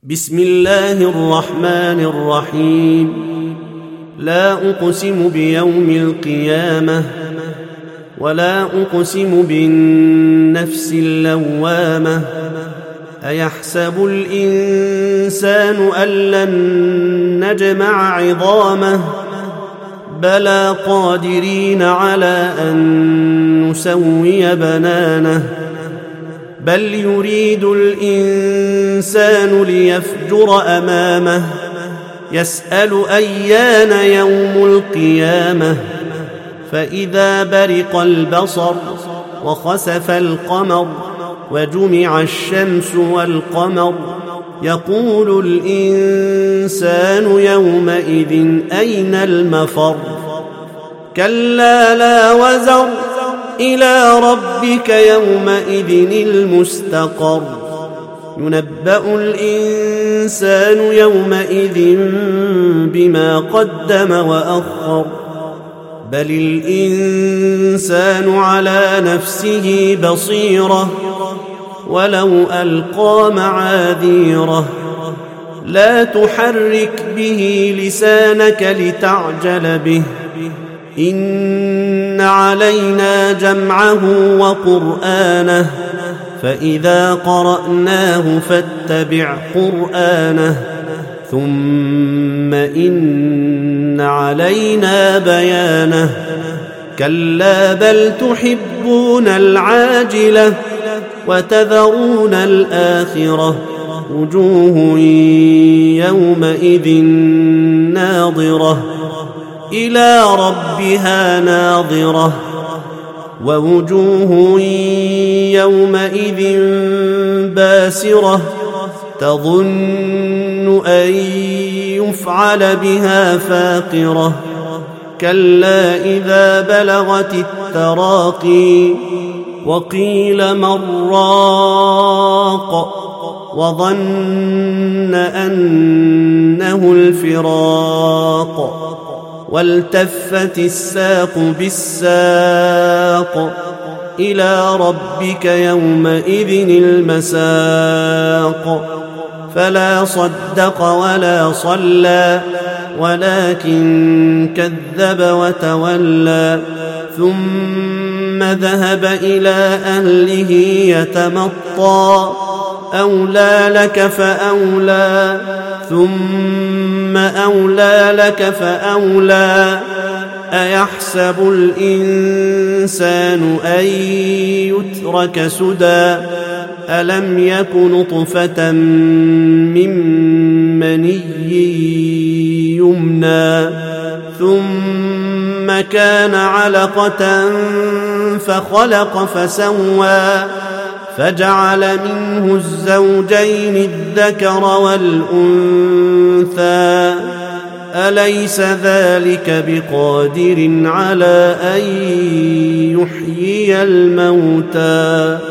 بسم الله الرحمن الرحيم. لا أقسم بيوم القيامة ولا أقسم بالنفس اللوامة. أيحسب الإنسان أن لن نجمع عظامه بلى قادرين على أن نسوي بنانه بل يريد الإنسان ليفجر أمامه يسأل أيان يوم القيامة فإذا برق البصر وخسف القمر وجمع الشمس والقمر يقول الإنسان يومئذ أين المفر كلا لا وزر إلى ربك يومئذ المستقر ينبأ الإنسان يومئذ بما قدم وأخر بل الإنسان على نفسه بصيرة ولو ألقى معاذيره لا تحرك به لسانك لتعجل به إن علينا جمعه وقرآنه فإذا قرأناه فاتبع قرآنه ثم إن علينا بيانه كلا بل تحبون العاجلة وتذرون الآخرة وجوه يومئذ ناظرة إلى ربها ناظرة ووجوه يومئذ باسرة تظن أن يفعل بها فاقرة كلا إذا بلغت التراقي وقيل من راق وظن أنه الفراق والتفت الساق بالساق إلى ربك يومئذ المساق فلا صدق ولا صلى ولكن كذب وتولى ثم ذهب إلى أهله يتمطى أولى لك فأولى ثم أولى لك فأولى أيحسب الإنسان أن يترك سدى ألم يك نطفة من مني يمنى ثم كان علقة فخلق فسوى فجعل منه الزوجين الذكر والأنثى أليس ذلك بقادر على أن يحيي الموتى